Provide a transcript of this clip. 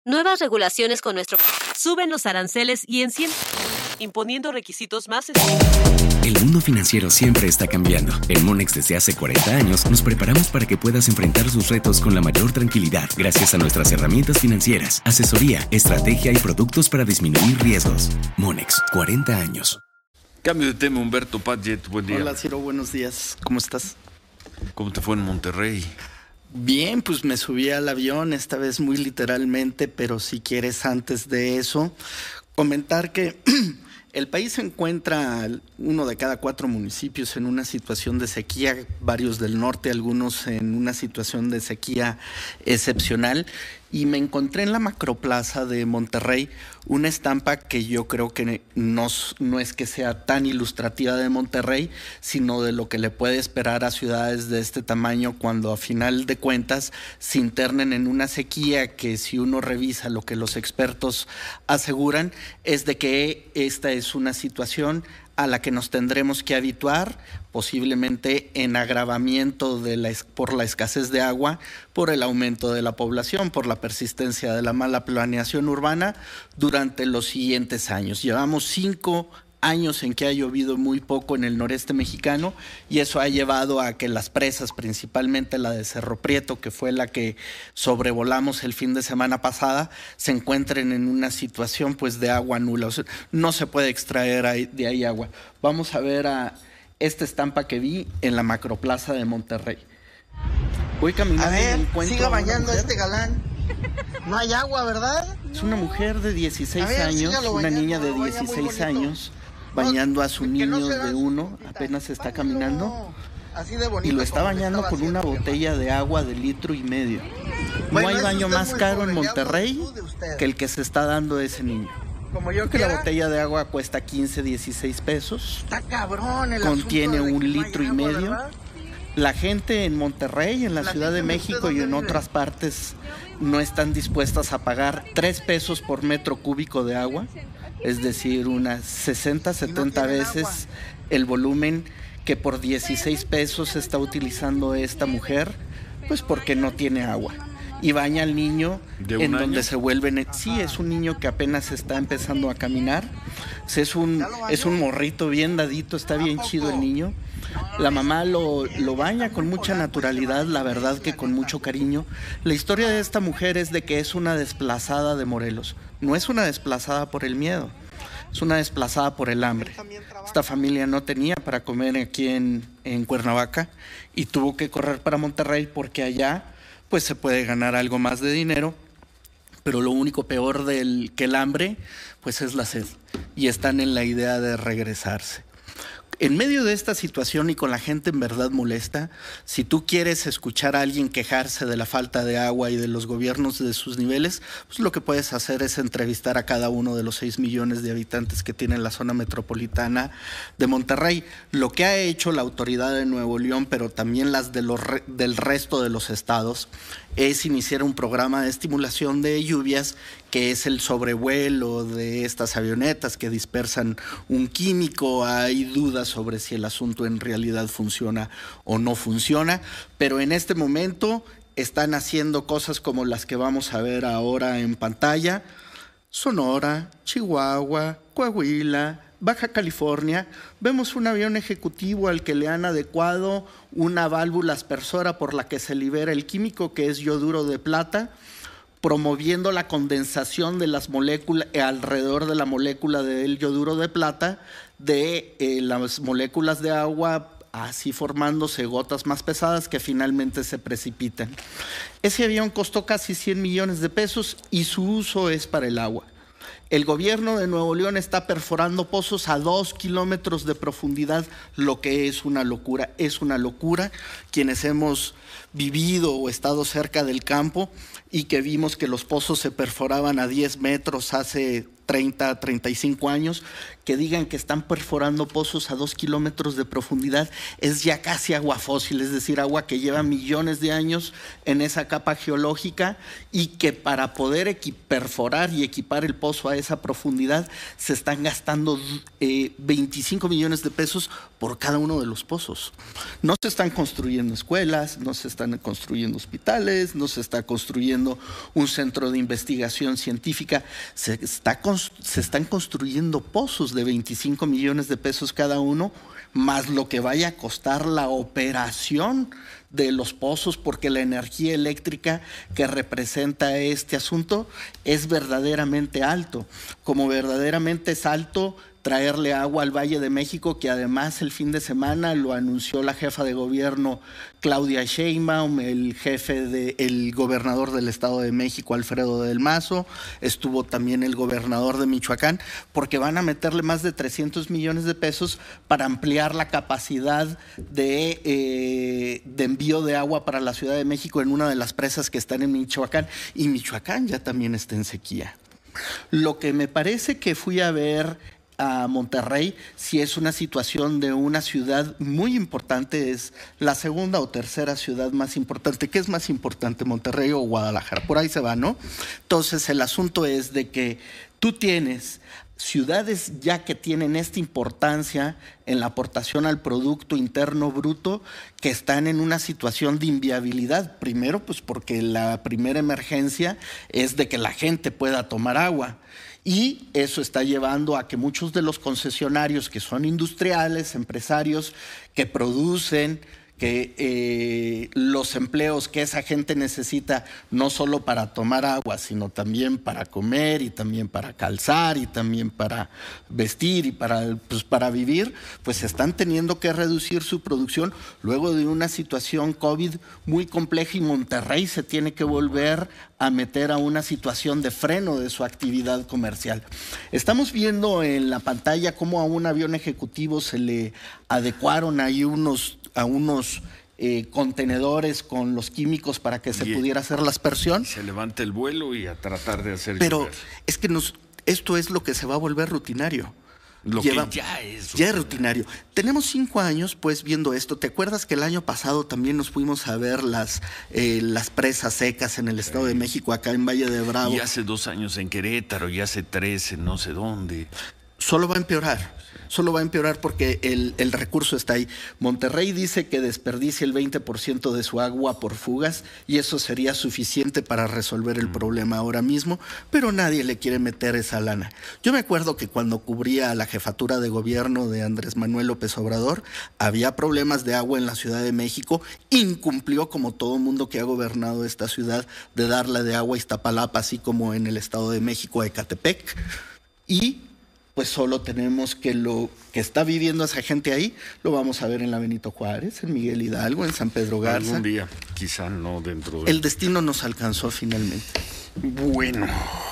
Nuevas regulaciones con nuestro... Suben los aranceles y imponiendo requisitos más... El mundo financiero siempre está cambiando. En Monex desde hace 40 años nos preparamos para que puedas enfrentar sus retos con la mayor tranquilidad gracias a nuestras herramientas financieras, asesoría, estrategia y productos para disminuir riesgos. Monex, 40 años. Cambio de tema, Humberto Padgett, buen día. Hola, Ciro, buenos días. ¿Cómo estás? ¿Cómo te fue en Monterrey? Bien, pues me subí al avión, esta vez muy literalmente, pero si quieres antes de eso, comentar que el país se encuentra, 1 de cada 4 municipios en una situación de sequía, varios del norte, algunos en una situación de sequía excepcional. Y me encontré en la macroplaza de Monterrey una estampa que yo creo que no es que sea tan ilustrativa de Monterrey, sino de lo que le puede esperar a ciudades de este tamaño cuando a final de cuentas se internen en una sequía que, si uno revisa lo que los expertos aseguran, es de que esta es una situación a la que nos tendremos que habituar, posiblemente en agravamiento por la escasez de agua, por el aumento de la población, por la persistencia de la mala planeación urbana durante los siguientes años. Llevamos 5 años en que ha llovido muy poco en el noreste mexicano y eso ha llevado a que las presas, principalmente la de Cerro Prieto, que fue la que sobrevolamos el fin de semana pasada, se encuentren en una situación pues de agua nula. O sea, no se puede extraer de ahí agua. Vamos a ver a esta estampa que vi en la macroplaza de Monterrey. Voy caminando. A ver, y encuentro siga bañando a este galán. No hay agua, ¿verdad? Es una mujer de 16 ver, años, una bañando, niña de lo baña muy 16 bonito. años, bañando a su niño no se de da 1, apenas está caminando, así de bonito, y lo está como bañando estaba con una haciendo, botella de agua de 1,5 litros. Bueno, No hay es baño usted más muy caro en pobre, le hablo Monterrey tú de usted. que el que se está dando a ese niño. Como yo Creo que la quiera. botella de agua cuesta 15, 16 pesos. Está cabrón el Contiene asunto de 1,5 que no hay litros, agua, ¿verdad? La gente en Monterrey, en la Ciudad de Platíqueme México usted y en dónde otras partes no están dispuestas a pagar 3 pesos por metro cúbico de agua, es decir, unas 60, 70 tienen veces agua. el volumen que por 16 pesos está utilizando esta mujer, pues porque no tiene agua. Y baña al niño ¿De en un donde año? se vuelven... Sí, es un niño que apenas está empezando a caminar. Es un morrito bien dadito, está bien chido el niño. La mamá lo baña con mucha naturalidad, la verdad que con mucho cariño. La historia de esta mujer es de que es una desplazada de Morelos. No es una desplazada por el miedo, es una desplazada por el hambre. Esta familia no tenía para comer aquí en Cuernavaca y tuvo que correr para Monterrey porque allá pues se puede ganar algo más de dinero, pero lo único peor que el hambre pues es la sed y están en la idea de regresarse. En medio de esta situación y con la gente en verdad molesta, si tú quieres escuchar a alguien quejarse de la falta de agua y de los gobiernos de sus niveles, pues lo que puedes hacer es entrevistar a cada uno de los 6 millones de habitantes que tiene la zona metropolitana de Monterrey. Lo que ha hecho la autoridad de Nuevo León, pero también las del resto de los estados, es iniciar un programa de estimulación de lluvias, que es el sobrevuelo de estas avionetas que dispersan un químico. Hay dudas sobre si el asunto en realidad funciona o no funciona, pero en este momento están haciendo cosas como las que vamos a ver ahora en pantalla. Sonora, Chihuahua, Coahuila, Baja California, vemos un avión ejecutivo al que le han adecuado una válvula aspersora por la que se libera el químico, que es yoduro de plata, promoviendo la condensación de las moléculas alrededor de la molécula del yoduro de plata de las moléculas de agua, así formándose gotas más pesadas que finalmente se precipitan. Ese avión costó casi 100 millones de pesos y su uso es para el agua. El gobierno de Nuevo León está perforando pozos a 2 kilómetros de profundidad, lo que es una locura. Es una locura. Quienes hemos vivido o estado cerca del campo y que vimos que los pozos se perforaban a 10 metros hace 30, 35 años, que digan que están perforando pozos a 2 kilómetros de profundidad, es ya casi agua fósil, es decir, agua que lleva millones de años en esa capa geológica y que para poder perforar y equipar el pozo pozo a esa profundidad, se están gastando 25 millones de pesos por cada uno de los pozos. No se están construyendo escuelas, no se están construyendo hospitales, no se está construyendo un centro de investigación científica, se están construyendo pozos de 25 millones de pesos cada uno, más lo que vaya a costar la operación de los pozos, porque la energía eléctrica que representa este asunto es verdaderamente alto, como verdaderamente es alto traerle agua al Valle de México, que además el fin de semana lo anunció la jefa de gobierno Claudia Sheinbaum, el gobernador del Estado de México Alfredo del Mazo, estuvo también el gobernador de Michoacán, porque van a meterle más de 300 millones de pesos para ampliar la capacidad de envío de agua para la Ciudad de México en una de las presas que están en Michoacán, y Michoacán ya también está en sequía. Lo que me parece que fui a ver a Monterrey, si es una situación de una ciudad muy importante, es la segunda o tercera ciudad más importante. ¿Qué es más importante, Monterrey o Guadalajara? Por ahí se va, ¿no? Entonces el asunto es de que tú tienes ciudades ya que tienen esta importancia en la aportación al Producto Interno Bruto, que están en una situación de inviabilidad. Primero, pues porque la primera emergencia es de que la gente pueda tomar agua. Y eso está llevando a que muchos de los concesionarios que son industriales, empresarios que producen, que los empleos que esa gente necesita no solo para tomar agua, sino también para comer y también para calzar y también para vestir y para vivir, pues están teniendo que reducir su producción luego de una situación COVID muy compleja, y Monterrey se tiene que volver a meter a una situación de freno de su actividad comercial. Estamos viendo en la pantalla cómo a un avión ejecutivo se le adecuaron ahí unos contenedores con los químicos para que se pudiera hacer la aspersión. Se levanta el vuelo y a tratar de hacer Pero llover. es que esto es lo que se va a volver rutinario. Ya es rutinario. Tenemos 5 años pues viendo esto. ¿Te acuerdas que el año pasado también nos fuimos a ver las presas secas en el Estado de México, acá en Valle de Bravo? Y hace 2 años en Querétaro, y hace 3 en no sé dónde. Solo va a empeorar porque el recurso está ahí. Monterrey dice que desperdicia el 20% de su agua por fugas, y eso sería suficiente para resolver el problema ahora mismo, pero nadie le quiere meter esa lana. Yo me acuerdo que cuando cubría la jefatura de gobierno de Andrés Manuel López Obrador, había problemas de agua en la Ciudad de México, incumplió, como todo mundo que ha gobernado esta ciudad, de darle de agua a Iztapalapa, así como en el Estado de México a Ecatepec, y pues solo tenemos que lo que está viviendo esa gente ahí, lo vamos a ver en la Benito Juárez, en Miguel Hidalgo, en San Pedro Garza. Algún día, quizá no dentro de... El destino nos alcanzó finalmente. Bueno...